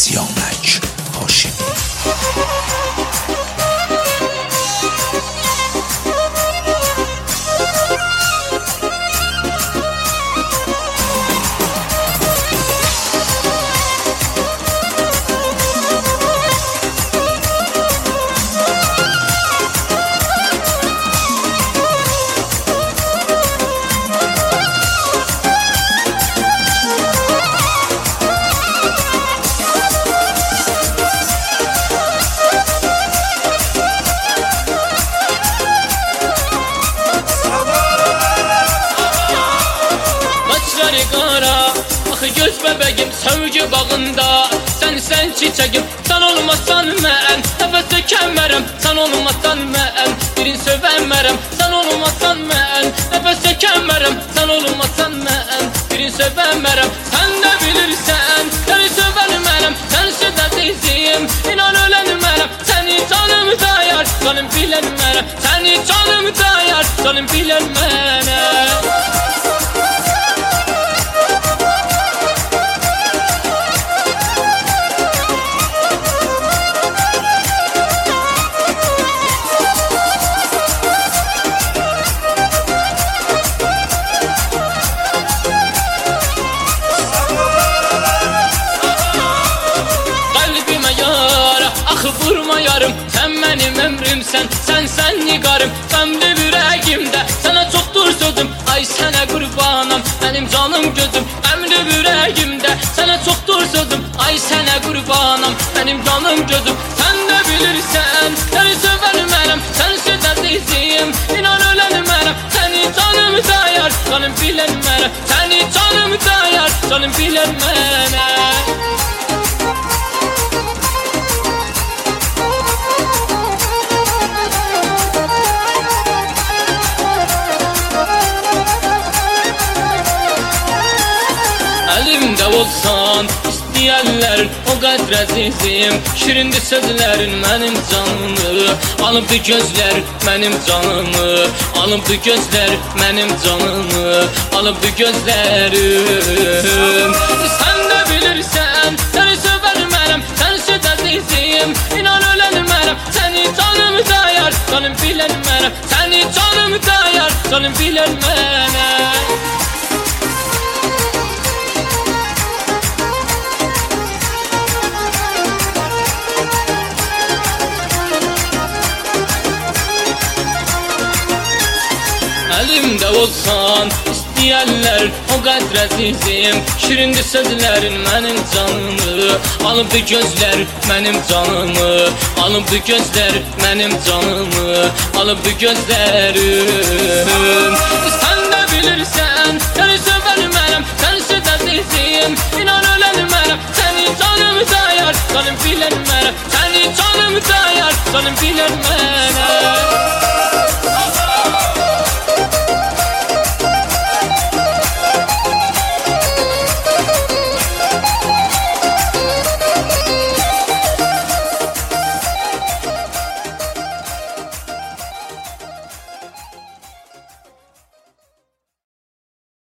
Siyamek Haşimi. Qara, axı göz bəbəyim sevgi bağında. Sən çiçəkim, sən olmasan mən nəfəs çəkəmərəm. Sən olmasan mən birin sevəmərəm. Sən olmasan mən nəfəs çəkəmərəm. Sən olmasan mən birin sevəmərəm. Sən də bilirsən, səni sevənmərəm. Sənsiz əzizim, inan ölənmərəm. Səni canım dayar, canım bilənmərəm. Səni canım dayar, canım bilənmərəm. Vurma yarım, sen benim ömrümsen. Sen nigarım, ben de yüreğimde. Sana çoktur sözüm, ay sana kurbanım. Benim canım gözüm, ben de yüreğimde. Sana çoktur sözüm, ay sana kurbanım. Benim canım gözüm, sen de bilirsen. Seni severim, sensiz azizim, inan ölenim. Seni canım dayar, canım bilenmem. Seni canım dayar, canım bilenmem. Elimde olsan istəyərlər o qədər əzizim. Şirindir sözlərin mənim canımı, alıbdı gözlər mənim canımı. Alıbdı gözlər mənim canımı, alıbdı gözlərim. Sən də bilirsən, səni sevərmərəm. Sənsiz əzizim, inan ölənmərəm. Səni canım dayar, canım bilənmərəm. Səni canım dayar, canım bilənmərəm. Elimde olsan istəyərlər o qədər əzizim. Şirindir sözlərin mənim canımı, alıbdı gözlər mənim canımı. Alıbdı gözlər mənim canımı, alıbdı gözlərim. Sən də bilirsən, səni sevərmərəm. Sənsiz əzizim, inan ölənmərəm. Səni canım dayar, canım bilənmərəm. Səni canım dayar, canım bilənmərəm.